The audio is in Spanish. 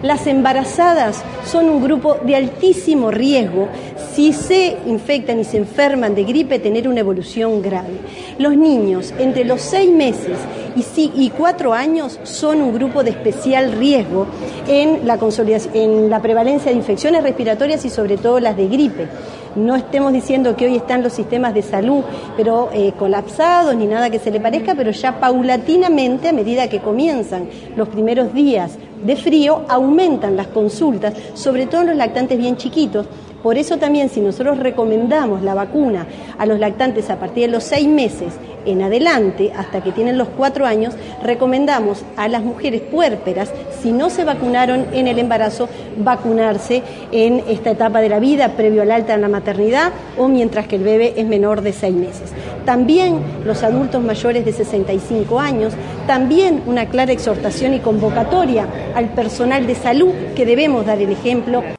Las embarazadas son un grupo de altísimo riesgo si se infectan y se enferman de gripe, tener una evolución grave. Los niños entre los 6 meses y 4 años son un grupo de especial riesgo en la prevalencia de infecciones respiratorias y sobre todo las de gripe. No estemos diciendo que hoy están los sistemas de salud pero colapsados ni nada que se le parezca, pero ya paulatinamente, a medida que comienzan los primeros días de frío, aumentan las consultas, sobre todo en los lactantes bien chiquitos. Por eso también, si nosotros recomendamos la vacuna a los lactantes a partir de los 6 meses en adelante, hasta que tienen los 4 años, recomendamos a las mujeres puérperas, si no se vacunaron en el embarazo, vacunarse en esta etapa de la vida, previo al alta en la maternidad o mientras que el bebé es menor de 6 meses. También los adultos mayores de 65 años, también una clara exhortación y convocatoria al personal de salud que debemos dar el ejemplo.